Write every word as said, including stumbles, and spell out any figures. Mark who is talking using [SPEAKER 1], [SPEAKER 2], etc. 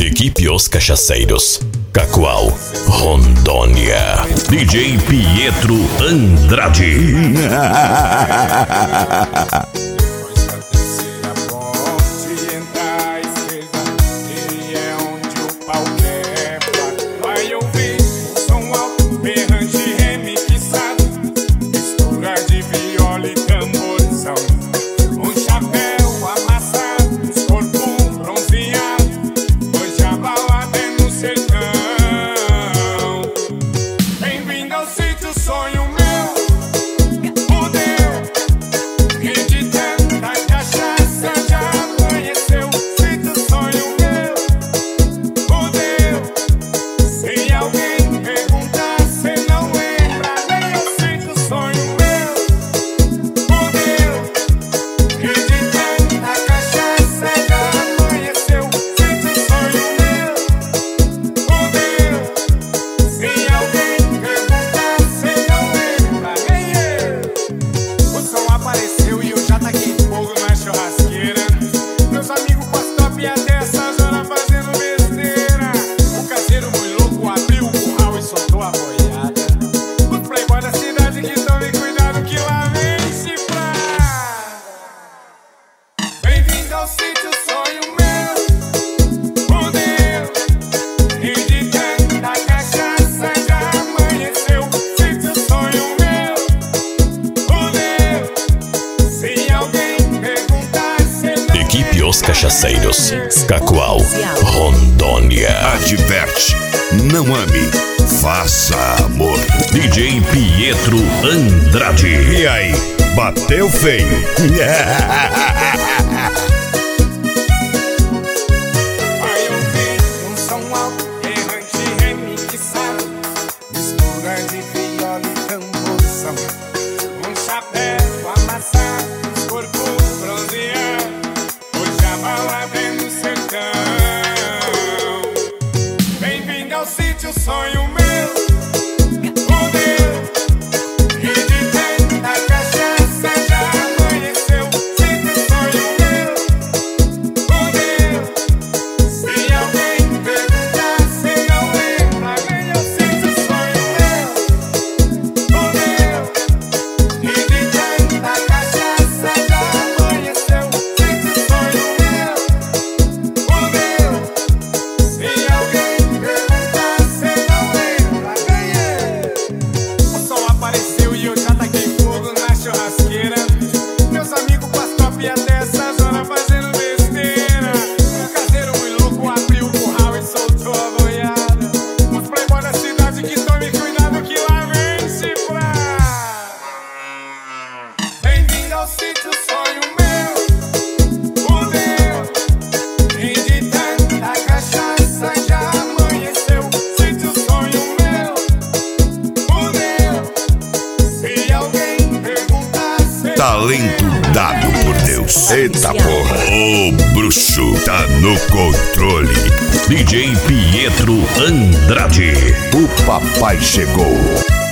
[SPEAKER 1] Equipe Os Cachaceiros, Cacoal, Rondônia. D J Pietro Andrade. Equipe Os Cachaceiros, Cacoal, Rondônia.
[SPEAKER 2] Adverte, não ame, faça amor.
[SPEAKER 1] D J Pietro Andrade.
[SPEAKER 2] E aí, bateu feio?
[SPEAKER 3] Vai ouvir um som alto, errante, remixado, mistura de viola e tamborzão, um chapéu amassado, os corpos bronzeados, hoje a balada é no sertão. Bem-vindo ao sítio, sonho meu.
[SPEAKER 2] Talento dado por Deus. Eita porra. O bruxo tá no controle.
[SPEAKER 1] D J Pietro Andrade.
[SPEAKER 2] O papai chegou.